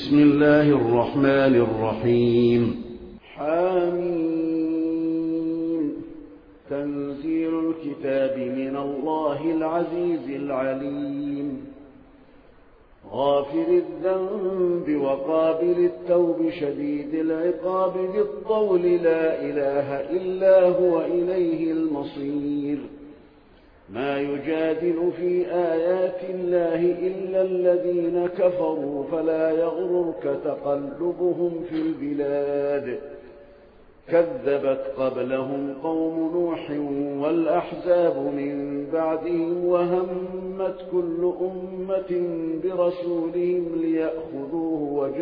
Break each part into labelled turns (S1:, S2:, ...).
S1: بسم الله الرحمن الرحيم.
S2: حميم. تنزيل الكتاب من الله العزيز العليم، غافر الذنب وقابل التوب شديد العقاب ذي الطول لا إله إلا هو إليه المصير. ما يجادل في آيات الله إلا الذين كفروا فلا يغررك تقلبهم في البلاد. كذبت قبلهم قوم نوح والأحزاب من بعدهم وهمت كل أمة برسولهم ليأخذوه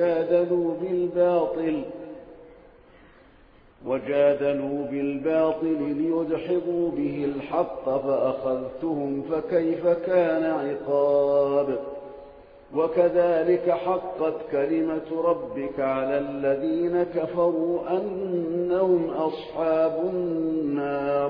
S2: وجادلوا بالباطل ليدحضوا به الحق فأخذتهم فكيف كان عقاب. وكذلك حقت كلمة ربك على الذين كفروا أنهم أصحاب النار.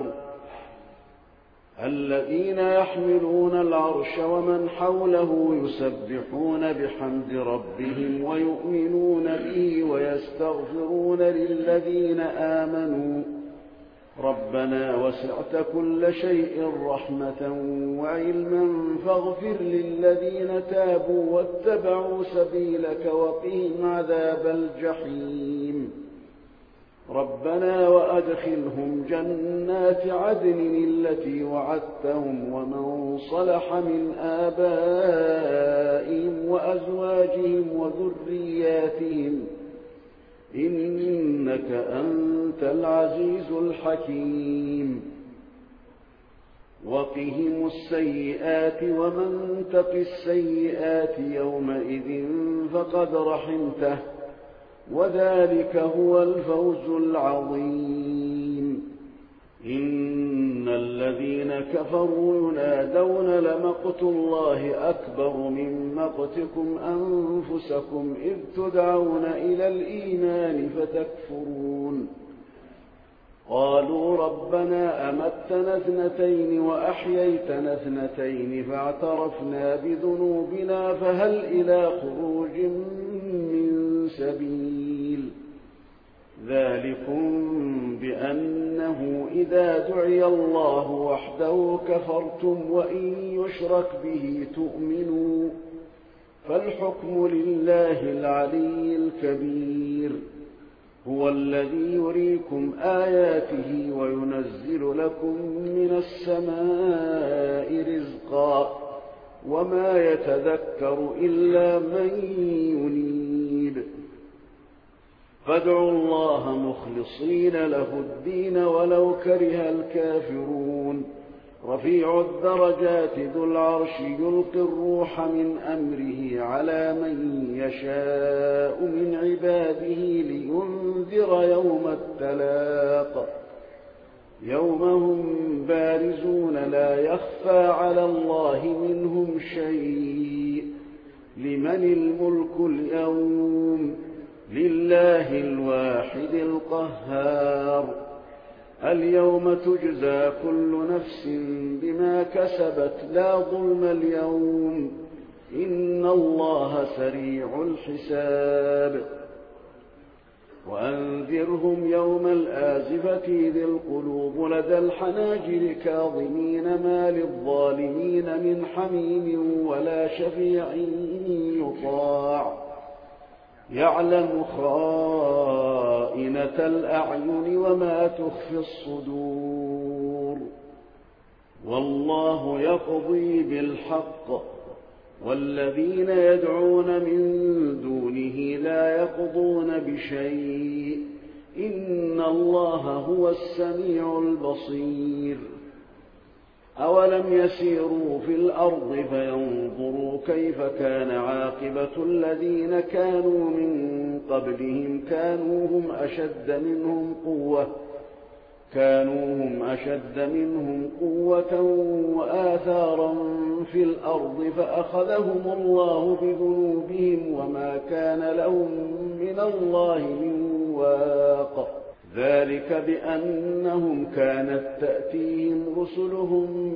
S2: الذين يحملون العرش ومن حوله يسبحون بحمد ربهم ويؤمنون به ويستغفرون للذين آمنوا ربنا وسعت كل شيء رحمة وعلما فاغفر للذين تابوا واتبعوا سبيلك وقهم عذاب الجحيم. ربنا وأدخلهم جنات عدن التي وعدتهم ومن صلح من آبائهم وأزواجهم وذرياتهم إنك أنت العزيز الحكيم. وقهم السيئات ومن تق السيئات يومئذ فقد رحمته وذلك هو الفوز العظيم. إن الذين كفروا ينادون لمقت الله أكبر من مقتكم أنفسكم إذ تدعون إلى الإيمان فتكفرون. قالوا ربنا أمتنا اثنتين وأحييتنا اثنتين فاعترفنا بذنوبنا فهل إلى خروج من سبيل. ذلكم بأنه إذا دعي الله وحده كفرتم وإن يشرك به تؤمنوا فالحكم لله العلي الكبير. هو الذي يريكم آياته وينزل لكم من السماء رزقا وما يتذكر إلا من ينيب. فادعوا الله مخلصين له الدين ولو كره الكافرون. رفيع الدرجات ذو العرش يلقي الروح من أمره على من يشاء من عباده لينذر يوم التلاق. يوم هم بارزون لا يخفى على الله منهم شيء. لمن الملك اليوم؟ لله الواحد القهار. اليوم تجزى كل نفس بما كسبت لا ظلم اليوم إن الله سريع الحساب. وأنذرهم يوم الآزفة ذي القلوب لدى الحناجر كاظمين ما للظالمين من حميم ولا شفيع يطاع. يعلم خائنة الأعين وما تخفي الصدور. والله يقضي بالحق والذين يدعون من دونه لا يقضون بشيء إن الله هو السميع البصير. أولم يسيروا في الأرض فينظروا كيف كان عاقبة الذين كانوا من قبلهم كانوا هم أشد منهم قوة وآثارا في الأرض فأخذهم الله بذنوبهم وما كان لهم من الله من واق. ذلك بأنهم كانت تأتيهم رسلهم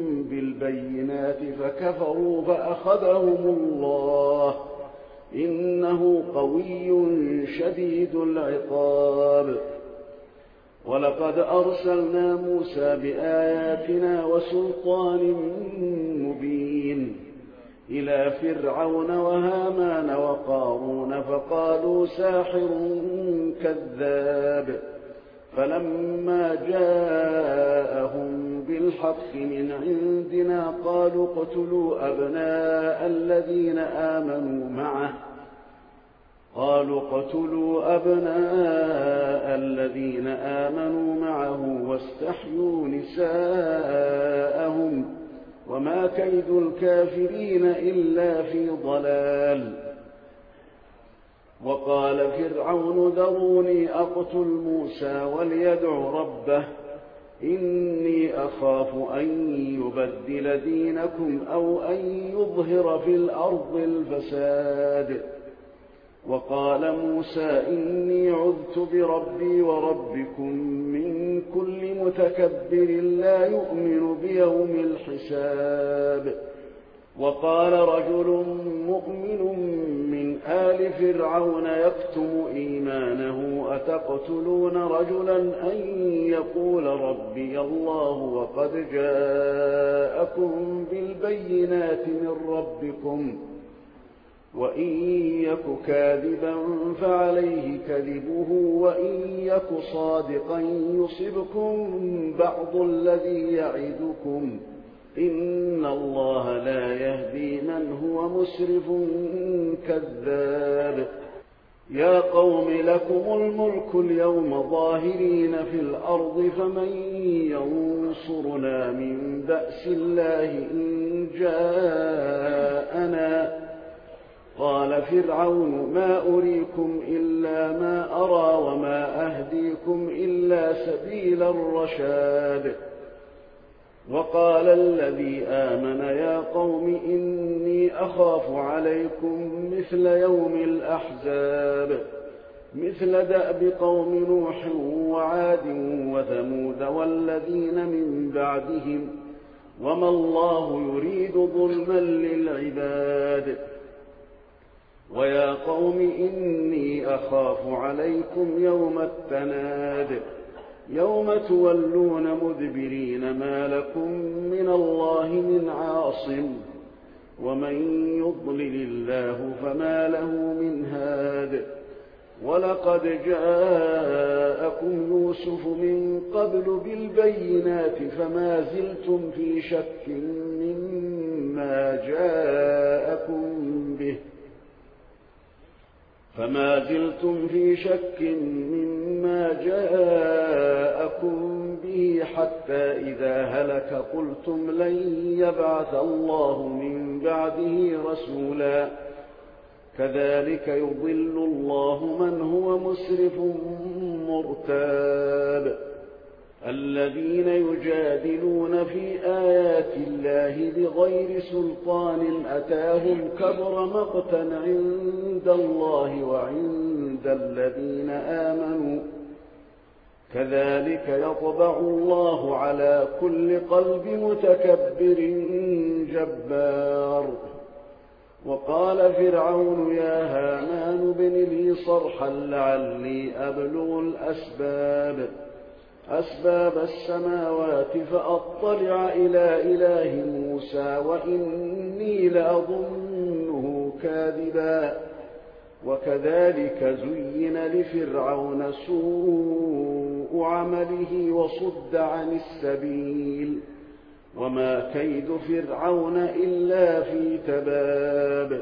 S2: بالبينات فكفروا فأخذهم الله إنه قوي قوي شديد العقاب. ولقد أرسلنا موسى بآياتنا وسلطان مبين إلى فرعون وهامان وقارون فقالوا ساحر كذاب. فلما جاءهم بالحق من عندنا قالوا اقتلوا أبناء الذين آمنوا معه واستحيوا نساءهم وما كيد الكافرين إلا في ضلال. وقال فرعون ذروني أقتل موسى وليدع ربه إني أخاف أن يبدل دينكم أو أن يظهر في الأرض الفساد. وقال موسى إني عذت بربي وربكم من كل متكبر لا يؤمن بيوم الحساب. وقال رجل مؤمن من آل فرعون يكتم إيمانه أتقتلون رجلا أن يقول ربي الله وقد جاءكم بالبينات من ربكم وإن يك كاذبا فعليه كذبه وإن يك صادقا يصبكم بعض الذي يعدكم إن الله لا يهدي من هو مسرف كذاب. يا قوم لكم الملك اليوم ظاهرين في الأرض فمن ينصرنا من بأس الله إن جاءنا. قال فرعون ما أريكم إلا ما أرى وما أهديكم إلا سبيل الرشاد. وقال الذي آمن يا قوم إني أخاف عليكم مثل يوم الأحزاب مثل دأب قوم نوح وعاد وثمود والذين من بعدهم وما الله يريد ظلما للعباد. ويا قوم إني أخاف عليكم يوم التناد يوم تولون مدبرين ما لكم من الله من عاصم ومن يضلل الله فما له من هاد. ولقد جاءكم يوسف من قبل بالبينات فما زلتم في شك مما جاءكم به حتى إذا هلك قلتم لن يبعث الله من بعده رسولا كذلك يضل الله من هو مسرف مرتاب. الذين يجادلون في آيات الله بغير سلطان أتاهم كبر مقتا عند الله وعند الذين آمنوا كذلك يطبع الله على كل قلب متكبر جبار. وقال فرعون يا هامان ابن لي صرحا لعلي أبلغ أسباب السماوات فأطلع إلى إله موسى وإني لأظنه كاذبا. وكذلك زين لفرعون سوء عمله وصد عن السبيل وما كيد فرعون إلا في تباب.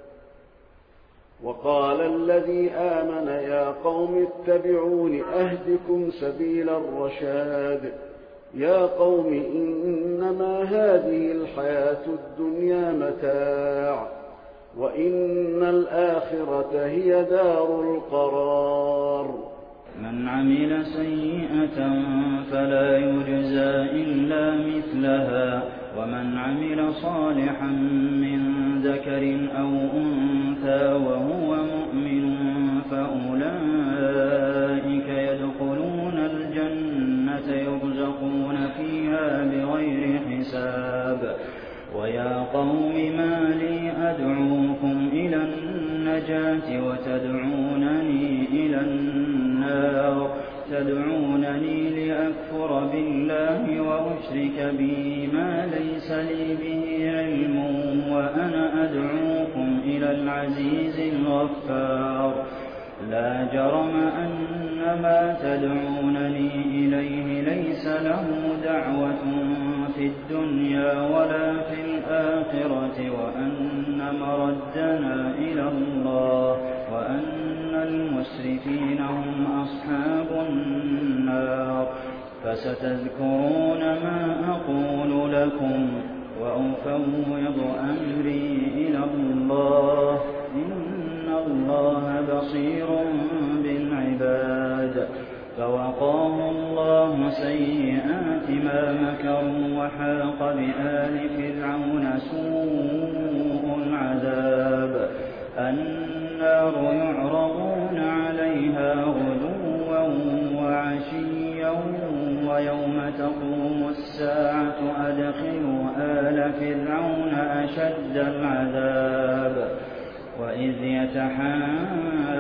S2: وقال الذي آمن يا قوم اتبعون أهدكم سبيل الرشاد. يا قوم إنما هذه الحياة الدنيا متاع وإن الآخرة هي دار القرار.
S3: من عمل سيئة فلا يجزى إلا مثلها ومن عمل صالحا من ذكر أو أنثى وهو مؤمن فأولئك يدخلون الجنة يرزقون فيها بغير حساب. ويا قوم ما لي أدعوكم إلى النجاة النجاة وتدعونني إلى النار تدعونني لأكفر بالله وأشرك به ما ليس لي به علم وأنا أدعوكم إلى العزيز الغفار لا جرم أن ما تدعونني إليه ليس له دعوة في الدنيا ولا في الآخرة وأن مردنا إلى الله وأن المسرفين هم أصحاب النار فستذكرون ما أقول لكم وأفوض أمري إلى الله إن الله بصير بالعباد فوقاه الله سيئات ما مكروا وحاق بآل فرعون سوء العذاب النار يعرضون عليها غدوا وعشيا ويوم تقوم الساعة أدخلوا آل فرعون أشد العذاب وإذ يتحاجون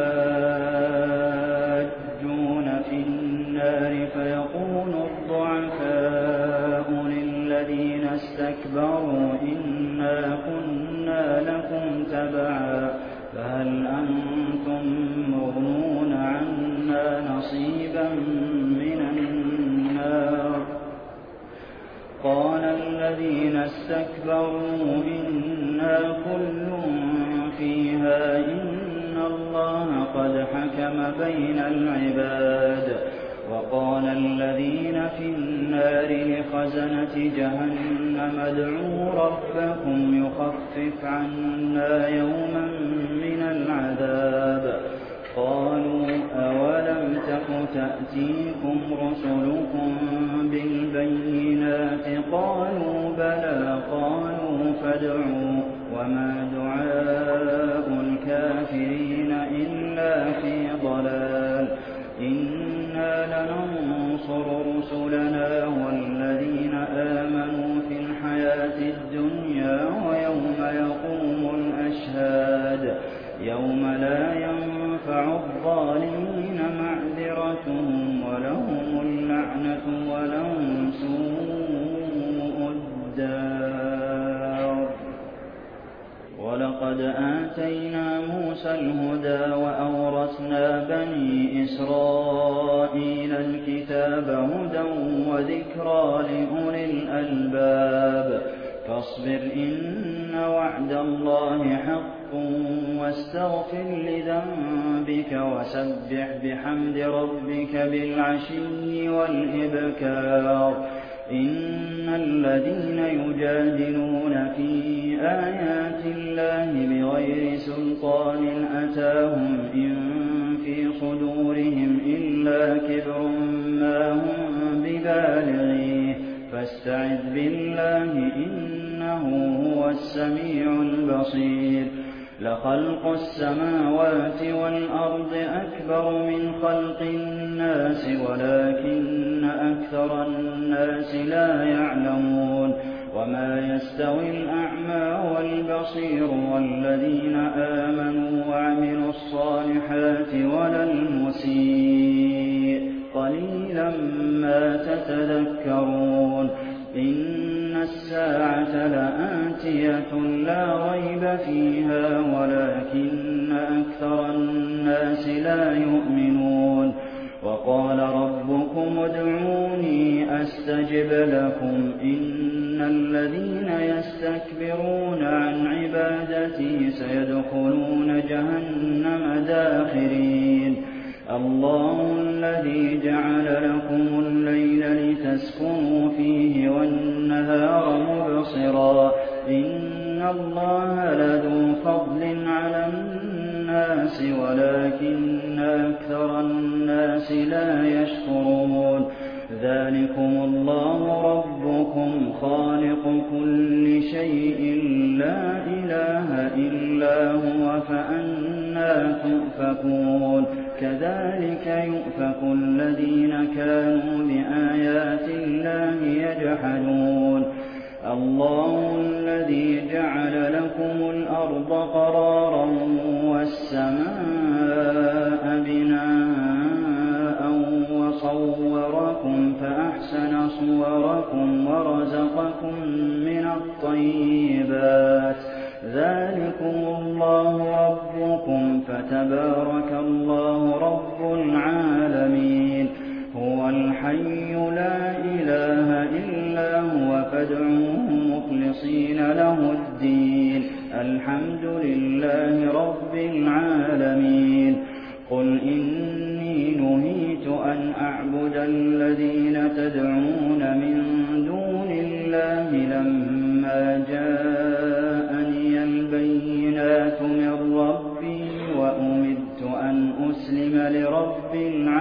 S3: في النار فيقول الضعفاء للذين استكبروا إنا كنا لكم تبعا فهل أنتم مغنون عنا نصيبا من النار قال الذين استكبروا إنا كل فيها إن الله قد حكم بين العباد وقال الذين في النار لخزنة جهنم ادعوا ربكم يخفف عنا يوما من العذاب قالوا أولم تك تأتيكم رسلكم بالبينات قالوا بلى قالوا فادعوا وما دعاء الكافرين إلا في ضلال إنا لننصر رسلنا والذين آمنوا في الحياة الدنيا ويوم يقوم الأشهاد يوم لا ينفع الظالمين معذرتهم ولهم اللعنة ولهم سوء الدار ولقد آتينا موسى الهدى وأورثنا بني إسرائيل الكتاب هدى وذكرى لأولي الألباب فاصبر إن وعد الله حق واستغفر لذنبك وسبح بحمد ربك بالعشي والإبكار إن الذين يجادلون في آيات الله بغير سلطان أتاهم إن في صدورهم إلا كبر ما هم ببالغيه فاستعذ بالله إنه هو السميع البصير لخلق السماوات والأرض أكبر من خلق الناس ولكن أكثر الناس لا يعلمون وما يستوي الأعمى والبصير والذين آمنوا وعملوا الصالحات ولا المسيء قليلا ما تتذكرون إن الساعة لآتية لا ريب فيها ولكن أكثر الناس لا يؤمنون وقال ربكم ادعوني أستجب لكم إن الذين يستكبرون عن عبادتي سيدخلون جهنم داخرين الله الذي جعل لكم الليل لتسكنوا فيه والنهار مبصرا إن الله لذو فضل على الناس ولكن أكثر الناس لا يشكرون ذلكم الله ربكم خالق كل شيء لا إله إلا هو فأنى تؤفكون كذلك يؤفك الذين كانوا بآيات الله يجحدون الله الذي جعل لكم الأرض قرارا والسماء اللَّهُ رَبُّكُمْ فَتَبَارَكَ اللَّهُ رَبُّ الْعَالَمِينَ هُوَ الْحَيُّ لَا إِلَٰهَ إِلَّا هُوَ فَادْعُوهُ مُخْلِصِينَ لَهُ الدِّينَ الْحَمْدُ لِلَّهِ رَبِّ الْعَالَمِينَ قُلْ إِنِّي نُهِيتُ أَنْ أَعْبُدَ الَّذِينَ تَدْعُونَ مِن دُونِ اللَّهِ لَمَّا جَاءَنِيَ الْبَيِّنَاتُ مِن رَّبِّي وَأُمِرْتُ أَنْ أُسْلِمَ لِرَبِّ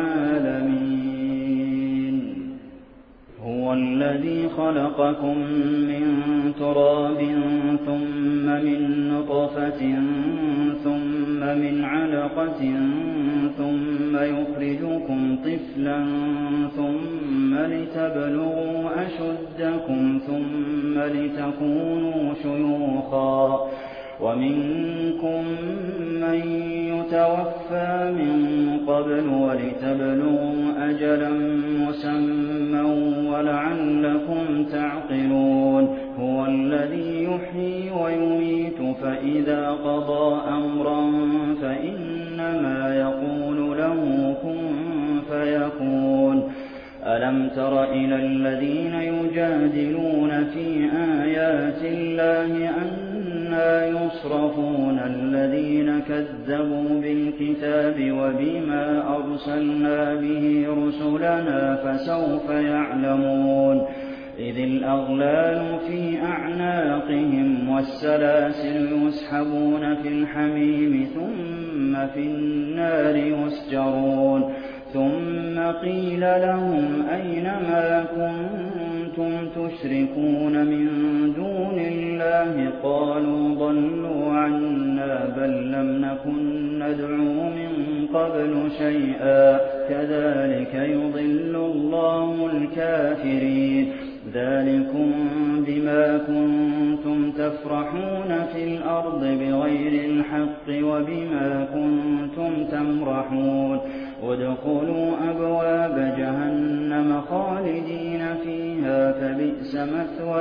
S3: الْعَالَمِينَ هُوَ الَّذِي خَلَقَكُم مِّن تُرَابٍ ثُمَّ مِن نُّطْفَةٍ ثُمَّ مِنْ عَلَقَةٍ ثُمَّ يُخْرِجُكُمْ طِفْلًا ثُمَّ لِتَبْلُغُوا أَشُدَّكُمْ ثُمَّ لِتَكُونُوا شُيُوخًا وَمِنكُم مَّن يُتَوَفَّىٰ مِن قَبْلُ وَلِتَبْلُغُوا أَجَلًا مُّسَمًّى وَلَعَلَّكُمْ تَعْقِلُونَ هُوَ الَّذِي يُحْيِي وَيُمِيتُ فَإِذَا قَضَىٰ أَمْرًا فَإِنَّمَا يَقُولُ لَهُ كُن فَيَكُونُ أَلَمْ تَرَ إِلَى الَّذِينَ يُجَادِلُونَ فِي آيَاتِ اللَّهِ أَنَّىٰ يُصْرَفُونَ الَّذِينَ كَذَّبُوا بِالْكِتَابِ وَبِمَا أَرْسَلْنَا بِهِ رُسُلَنَا فَسَوْفَ يَعْلَمُونَ إِذِ الْأَغْلَالُ فِي أَعْنَاقِهِمْ وَالسَّلَاسِلُ يُسْحَبُونَ فِي الْحَمِيمِ ثُمَّ في النَّارِ يُسْجَرُونَ ثُمَّ قِيلَ لَهُمْ أَيْنَ مَا كُنتُمْ تُشْرِكُونَ مِن دُونِ اللَّهِ قَالُوا ضَلُّوا عَنَّا بَل لَّمْ نَكُن نَّدْعُو مِن قَبْلُ شَيْئًا كَذَٰلِكَ يُضِلُّ اللَّهُ الْكَافِرِينَ ذَٰلِكُم بِمَا كُنتُمْ تَفْرَحُونَ فِي الْأَرْضِ بِغَيْرِ الْحَقِّ وَبِمَا كُنتُمْ تَمْرَحُونَ ادْخُلُوا أَبْوَابَ جَهَنَّمَ خَالِدِينَ فِيهَا فَبِئْسَ مَثْوَى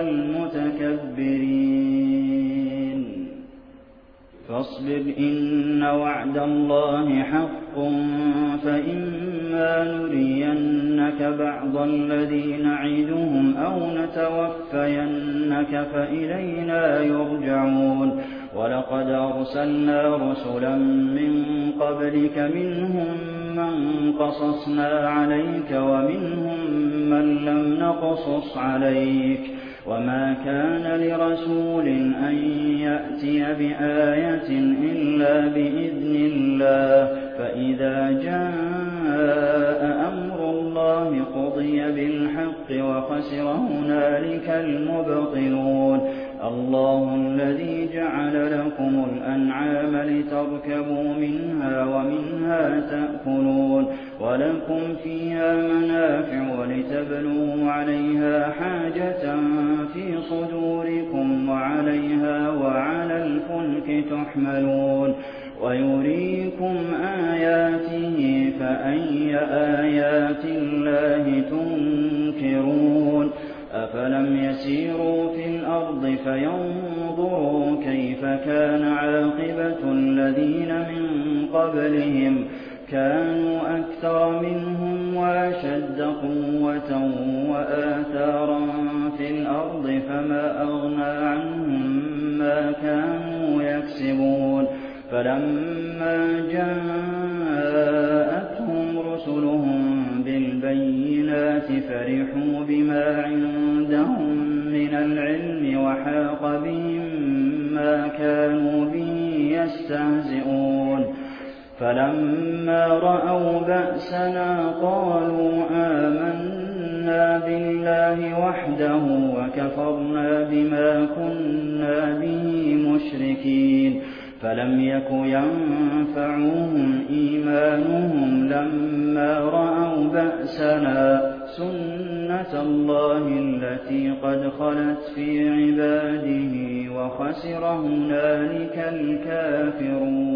S3: الْمُتَكَبِّرِينَ فاصبر إن وعد الله حق فإما نرينك بعض الذي نعدهم أو نتوفينك فإلينا يرجعون ولقد أرسلنا رسلا من قبلك منهم من قصصنا عليك ومنهم من لم نقصص عليك وما كان لرسول أن يأتي بآية إلا بإذن الله فإذا جاء أمر الله قضي بالحق وخسر هنالك المبطلون الله الذي جعل لكم الأنعام لتركبوا منها ومنها تأكلون ولكم فيها منافع ولتبلغوا عليها حاجة في صدوركم وعليها وعلى الفلك تحملون ويريكم آياته فأي آيات الله تنكرون أفلم يسيروا في الأرض فينظروا كيف كان عاقبة الذين من قبلهم كانوا أكثر منهم وأشد قوة وآثارا في الأرض فما أغنى عنهم ما كانوا يكسبون فلما جاءتهم رسلهم بالبينات فرحوا بما عندهم من العلم وحاق بهم ما كانوا به يستهزئون فلما رأوا بأسنا قالوا آمنا بالله وحده وكفرنا بما كنا به مشركين فلم يك ينفعهم إيمانهم لما رأوا بأسنا سنة الله التي قد خلت في عباده وخسر هنالك الكافرون